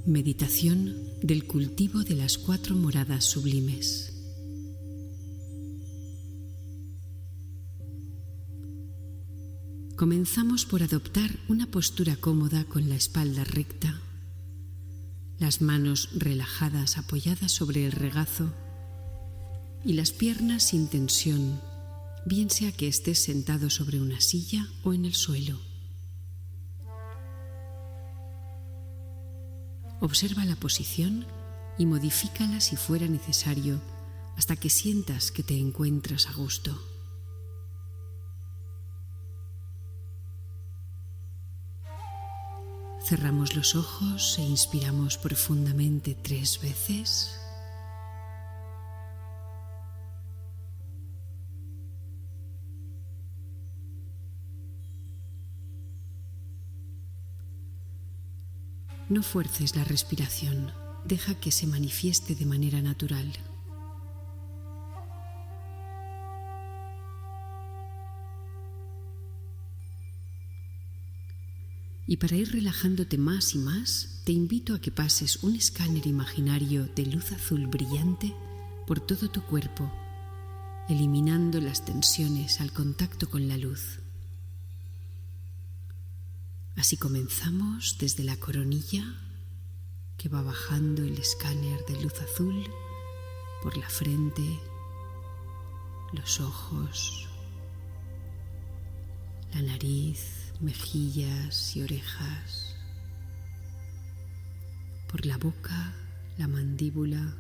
Meditación del cultivo de las 4 moradas sublimes. Comenzamos por adoptar una postura cómoda con la espalda recta, las manos relajadas apoyadas sobre el regazo y las piernas sin tensión, bien sea que estés sentado sobre una silla o en el suelo. Observa la posición y modifícala si fuera necesario hasta que sientas que te encuentras a gusto. Cerramos los ojos e inspiramos profundamente 3 veces. No fuerces la respiración, deja que se manifieste de manera natural. Y para ir relajándote más y más, te invito a que pases un escáner imaginario de luz azul brillante por todo tu cuerpo, eliminando las tensiones al contacto con la luz. Así comenzamos desde la coronilla, que va bajando el escáner de luz azul por la frente, los ojos, la nariz, mejillas y orejas, por la boca, la mandíbula,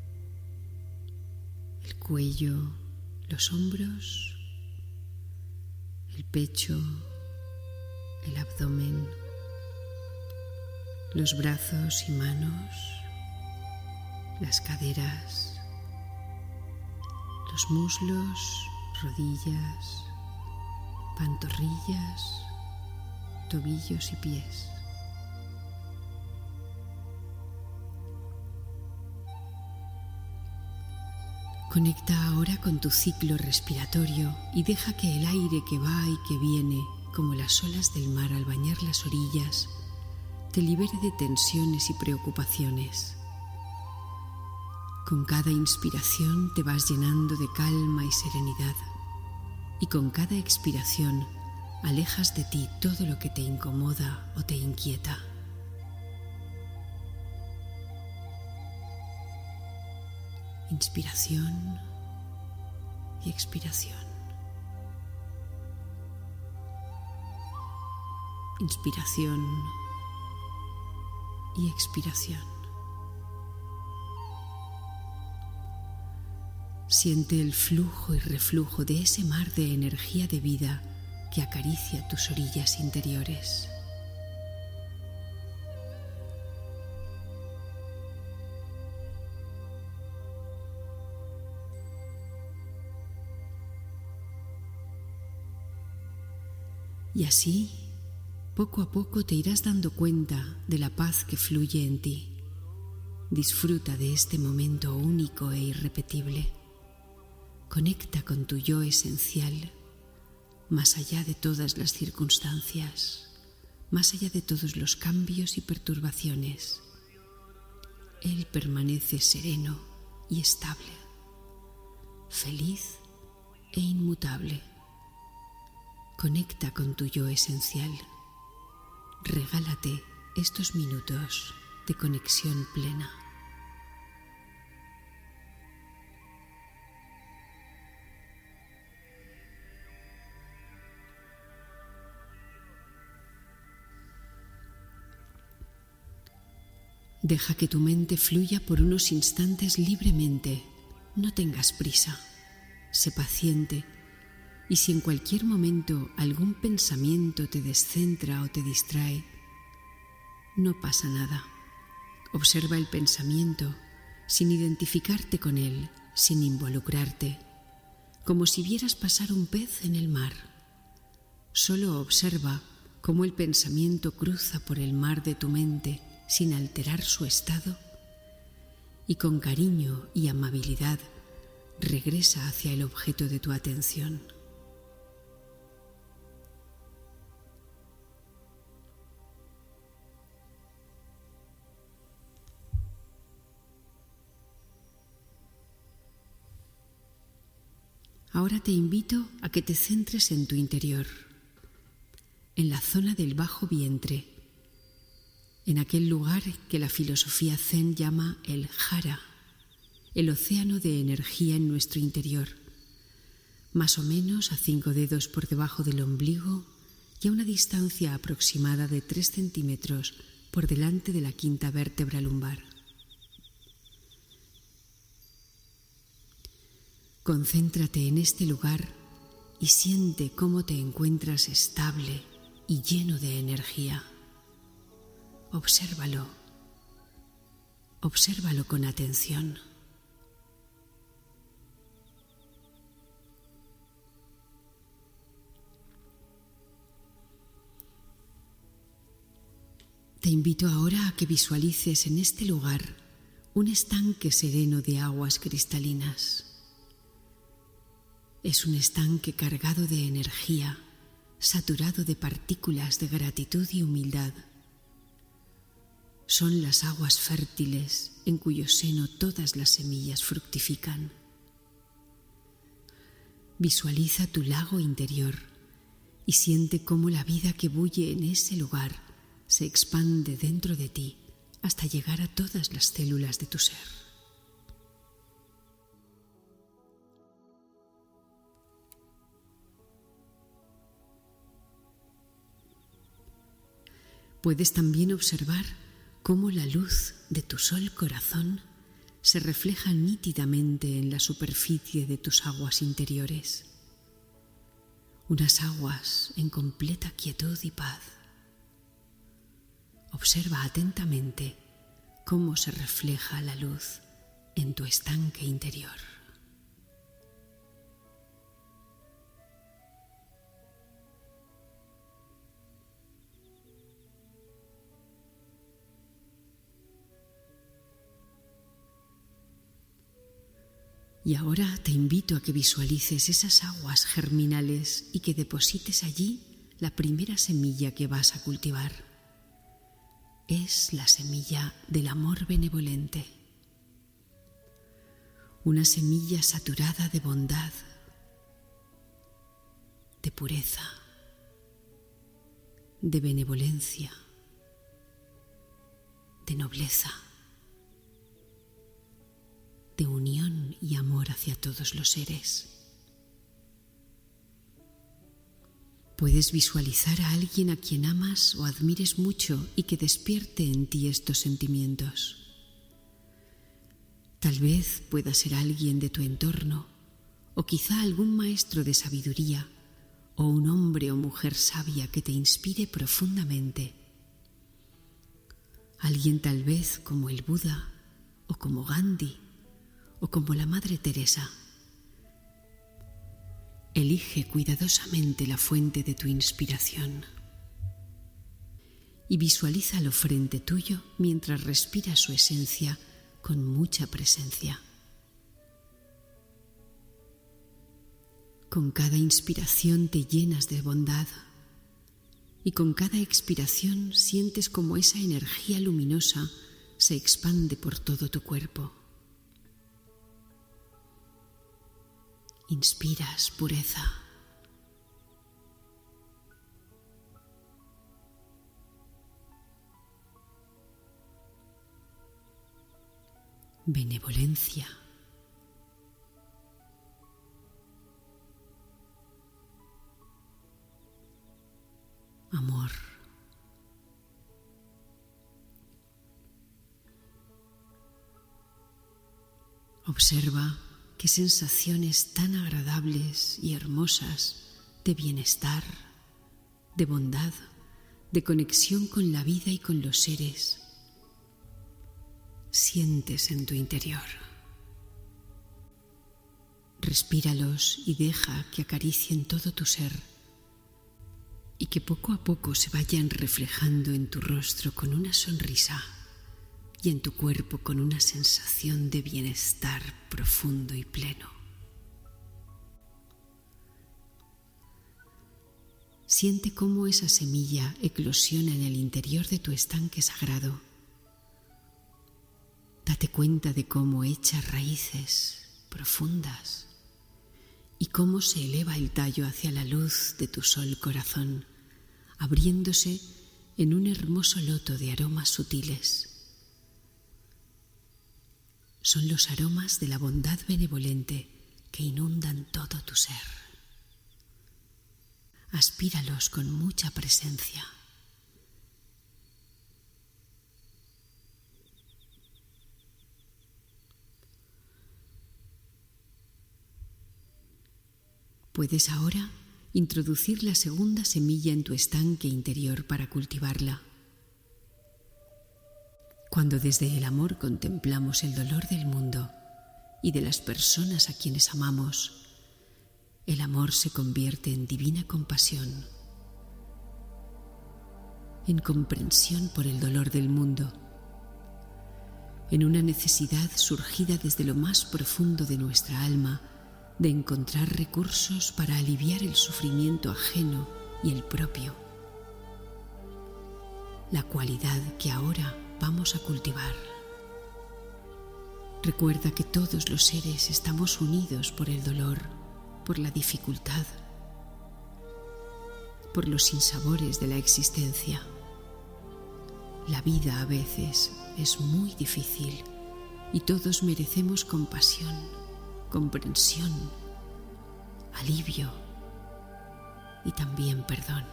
el cuello, los hombros, el pecho, el abdomen, los brazos y manos, las caderas, los muslos, rodillas, pantorrillas, tobillos y pies. Conecta ahora con tu ciclo respiratorio y deja que el aire que va y que viene, como las olas del mar al bañar las orillas, te libere de tensiones y preocupaciones. Con cada inspiración te vas llenando de calma y serenidad, y con cada expiración alejas de ti todo lo que te incomoda o te inquieta. Inspiración y expiración. Inspiración y expiración. Siente el flujo y reflujo de ese mar de energía de vida que acaricia tus orillas interiores. Y así, poco a poco te irás dando cuenta de la paz que fluye en ti. Disfruta de este momento único e irrepetible. Conecta con tu yo esencial, más allá de todas las circunstancias, más allá de todos los cambios y perturbaciones. Él permanece sereno y estable, feliz e inmutable. Conecta con tu yo esencial. Regálate estos minutos de conexión plena. Deja que tu mente fluya por unos instantes libremente. No tengas prisa. Sé paciente. Y si en cualquier momento algún pensamiento te descentra o te distrae, no pasa nada. Observa el pensamiento sin identificarte con él, sin involucrarte, como si vieras pasar un pez en el mar. Solo observa cómo el pensamiento cruza por el mar de tu mente sin alterar su estado y con cariño y amabilidad regresa hacia el objeto de tu atención. Ahora te invito a que te centres en tu interior, en la zona del bajo vientre, en aquel lugar que la filosofía zen llama el jara, el océano de energía en nuestro interior, más o menos a 5 dedos por debajo del ombligo y a una distancia aproximada de 3 centímetros por delante de la quinta vértebra lumbar. Concéntrate en este lugar y siente cómo te encuentras estable y lleno de energía. Obsérvalo. Obsérvalo con atención. Te invito ahora a que visualices en este lugar un estanque sereno de aguas cristalinas. Es un estanque cargado de energía, saturado de partículas de gratitud y humildad. Son las aguas fértiles en cuyo seno todas las semillas fructifican. Visualiza tu lago interior y siente cómo la vida que bulle en ese lugar se expande dentro de ti hasta llegar a todas las células de tu ser. Puedes también observar cómo la luz de tu sol corazón se refleja nítidamente en la superficie de tus aguas interiores. Unas aguas en completa quietud y paz. Observa atentamente cómo se refleja la luz en tu estanque interior. Y ahora te invito a que visualices esas aguas germinales y que deposites allí la primera semilla que vas a cultivar. Es la semilla del amor benevolente. Una semilla saturada de bondad, de pureza, de benevolencia, de nobleza, de unión y amor hacia todos los seres. Puedes visualizar a alguien a quien amas o admires mucho y que despierte en ti estos sentimientos. Tal vez pueda ser alguien de tu entorno, o quizá algún maestro de sabiduría, o un hombre o mujer sabia que te inspire profundamente. Alguien tal vez como el Buda, o como Gandhi, o como la Madre Teresa. Elige cuidadosamente la fuente de tu inspiración y visualízalo frente tuyo mientras respiras su esencia con mucha presencia. Con cada inspiración te llenas de bondad y con cada expiración sientes como esa energía luminosa se expande por todo tu cuerpo. Inspiras pureza. Benevolencia. Amor. Observa qué sensaciones tan agradables y hermosas de bienestar, de bondad, de conexión con la vida y con los seres sientes en tu interior. Respíralos y deja que acaricien todo tu ser y que poco a poco se vayan reflejando en tu rostro con una sonrisa y en tu cuerpo con una sensación de bienestar profundo y pleno. Siente cómo esa semilla eclosiona en el interior de tu estanque sagrado. Date cuenta de cómo echa raíces profundas y cómo se eleva el tallo hacia la luz de tu sol corazón, abriéndose en un hermoso loto de aromas sutiles. Son los aromas de la bondad benevolente que inundan todo tu ser. Aspíralos con mucha presencia. Puedes ahora introducir la segunda semilla en tu estanque interior para cultivarla. Cuando desde el amor contemplamos el dolor del mundo y de las personas a quienes amamos, el amor se convierte en divina compasión, en comprensión por el dolor del mundo, en una necesidad surgida desde lo más profundo de nuestra alma de encontrar recursos para aliviar el sufrimiento ajeno y el propio, la cualidad que ahora vamos a cultivar. Recuerda que todos los seres estamos unidos por el dolor, por la dificultad, por los sinsabores de la existencia. La vida a veces es muy difícil y todos merecemos compasión, comprensión, alivio y también perdón.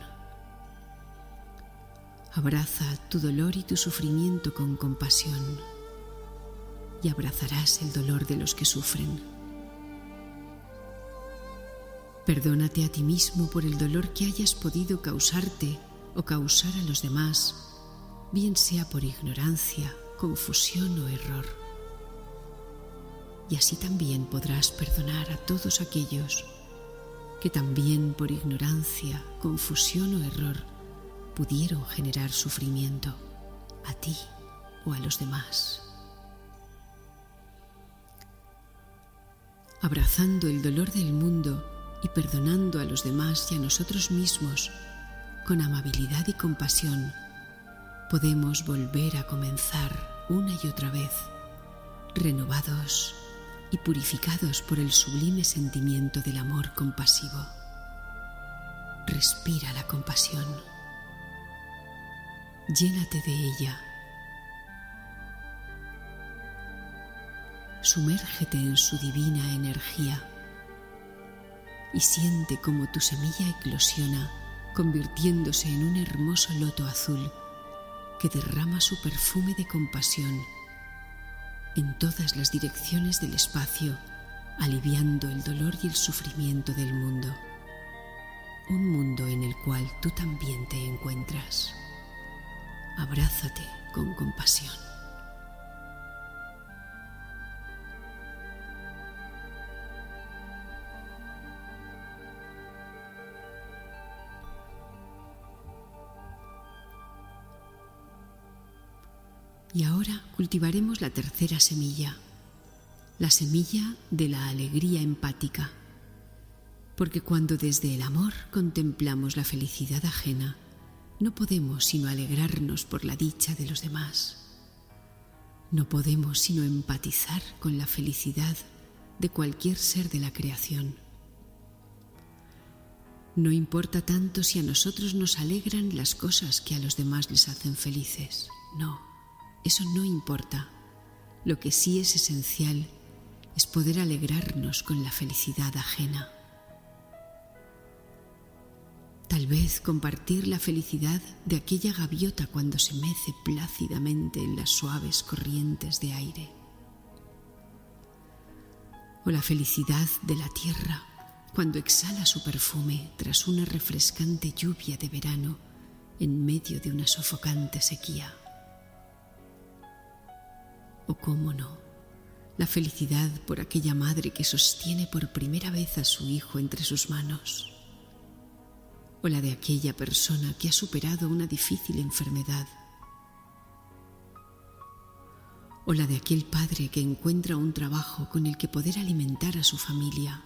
Abraza tu dolor y tu sufrimiento con compasión y abrazarás el dolor de los que sufren. Perdónate a ti mismo por el dolor que hayas podido causarte o causar a los demás, bien sea por ignorancia, confusión o error. Y así también podrás perdonar a todos aquellos que también por ignorancia, confusión o error pudieron generar sufrimiento a ti o a los demás. Abrazando el dolor del mundo y perdonando a los demás y a nosotros mismos con amabilidad y compasión, podemos volver a comenzar una y otra vez, renovados y purificados por el sublime sentimiento del amor compasivo. Respira la compasión. Llénate de ella. Sumérgete en su divina energía y siente cómo tu semilla eclosiona, convirtiéndose en un hermoso loto azul que derrama su perfume de compasión en todas las direcciones del espacio, aliviando el dolor y el sufrimiento del mundo. Un mundo en el cual tú también te encuentras. Abrázate con compasión. Y ahora cultivaremos la tercera semilla, la semilla de la alegría empática, porque cuando desde el amor contemplamos la felicidad ajena, no podemos sino alegrarnos por la dicha de los demás. No podemos sino empatizar con la felicidad de cualquier ser de la creación. No importa tanto si a nosotros nos alegran las cosas que a los demás les hacen felices. No. Eso no importa. Lo que sí es esencial es poder alegrarnos con la felicidad ajena. Tal vez compartir la felicidad de aquella gaviota cuando se mece plácidamente en las suaves corrientes de aire. O la felicidad de la tierra cuando exhala su perfume tras una refrescante lluvia de verano en medio de una sofocante sequía. O cómo no, la felicidad por aquella madre que sostiene por primera vez a su hijo entre sus manos. O la de aquella persona que ha superado una difícil enfermedad. O la de aquel padre que encuentra un trabajo con el que poder alimentar a su familia.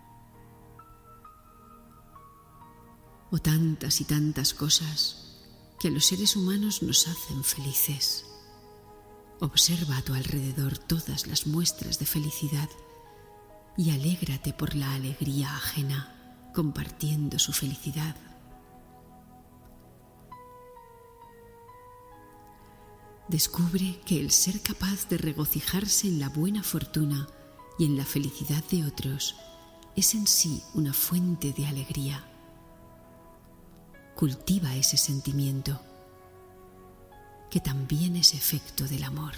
O tantas y tantas cosas que a los seres humanos nos hacen felices. Observa a tu alrededor todas las muestras de felicidad y alégrate por la alegría ajena, compartiendo su felicidad. Descubre que el ser capaz de regocijarse en la buena fortuna y en la felicidad de otros es en sí una fuente de alegría. Cultiva ese sentimiento, que también es efecto del amor.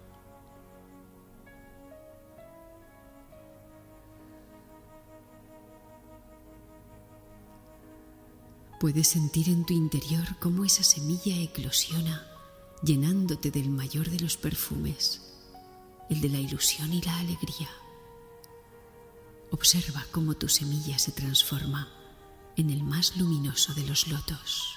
Puedes sentir en tu interior cómo esa semilla eclosiona, llenándote del mayor de los perfumes, el de la ilusión y la alegría. Observa cómo tu semilla se transforma en el más luminoso de los lotos.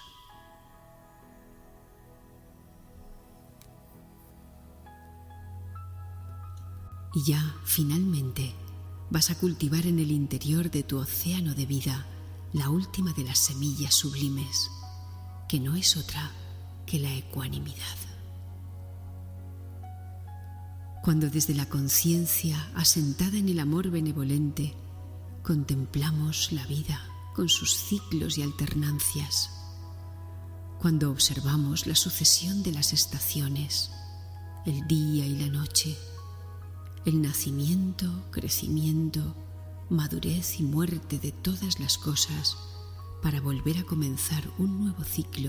Y ya, finalmente, vas a cultivar en el interior de tu océano de vida la última de las semillas sublimes, que no es otra que la ecuanimidad. Cuando desde la conciencia asentada en el amor benevolente contemplamos la vida con sus ciclos y alternancias, cuando observamos la sucesión de las estaciones, el día y la noche, el nacimiento, crecimiento, madurez y muerte de todas las cosas para volver a comenzar un nuevo ciclo.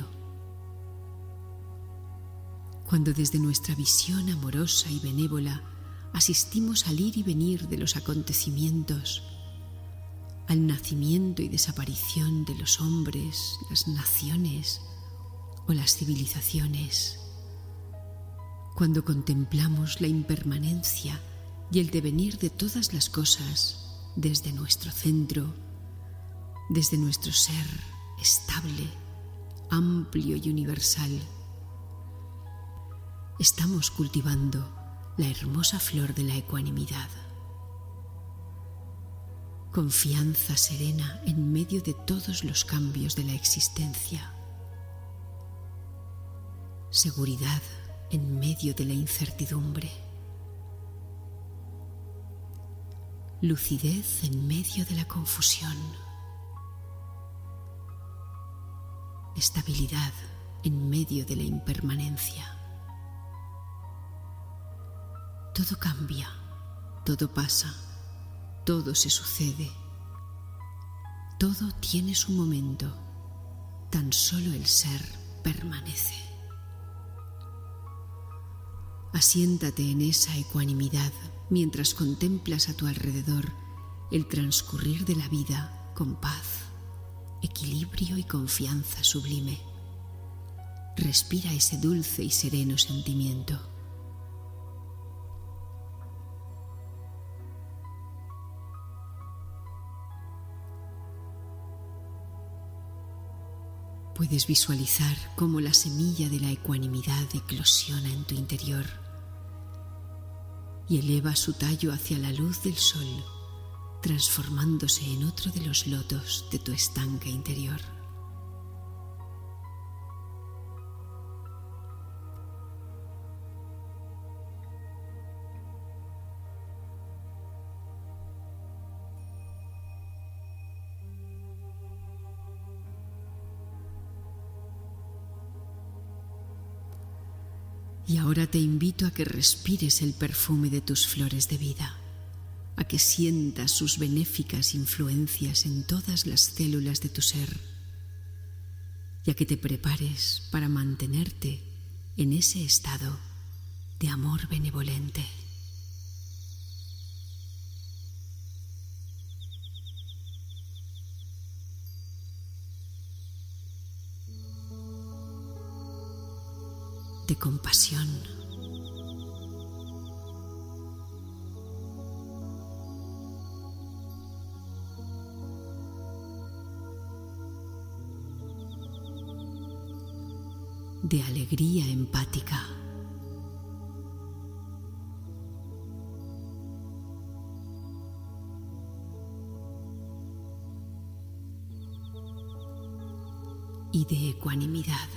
Cuando desde nuestra visión amorosa y benévola asistimos al ir y venir de los acontecimientos, al nacimiento y desaparición de los hombres, las naciones o las civilizaciones, cuando contemplamos la impermanencia y el devenir de todas las cosas desde nuestro centro, desde nuestro ser estable, amplio y universal, estamos cultivando la hermosa flor de la ecuanimidad. Confianza serena en medio de todos los cambios de la existencia. Seguridad en medio de la incertidumbre. Lucidez en medio de la confusión. Estabilidad en medio de la impermanencia. Todo cambia, todo pasa, todo se sucede. Todo tiene su momento, tan solo el ser permanece. Asiéntate en esa ecuanimidad mientras contemplas a tu alrededor el transcurrir de la vida con paz, equilibrio y confianza sublime. Respira ese dulce y sereno sentimiento. Puedes visualizar cómo la semilla de la ecuanimidad eclosiona en tu interior y eleva su tallo hacia la luz del sol, transformándose en otro de los lotos de tu estanque interior. Y ahora te invito a que respires el perfume de tus flores de vida, a que sientas sus benéficas influencias en todas las células de tu ser y a que te prepares para mantenerte en ese estado de amor benevolente. De compasión, de alegría empática, y de ecuanimidad.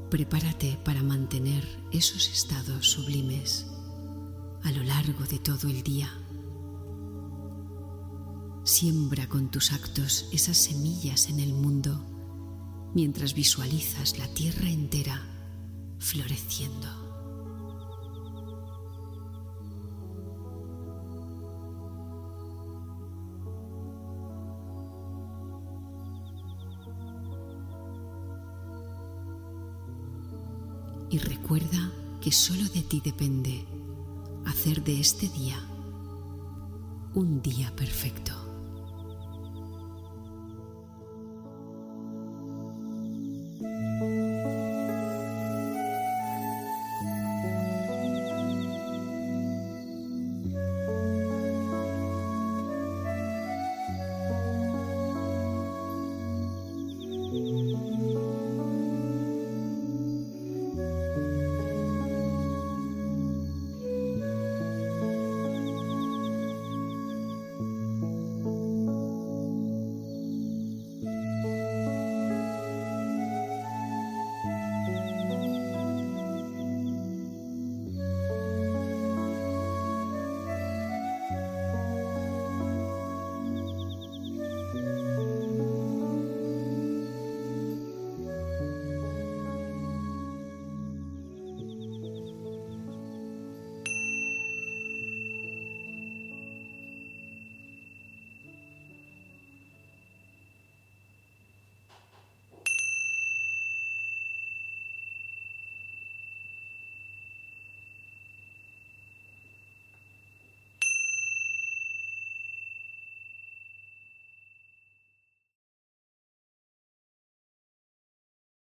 Prepárate para mantener esos estados sublimes a lo largo de todo el día. Siembra con tus actos esas semillas en el mundo mientras visualizas la tierra entera floreciendo. Y recuerda que solo de ti depende hacer de este día un día perfecto.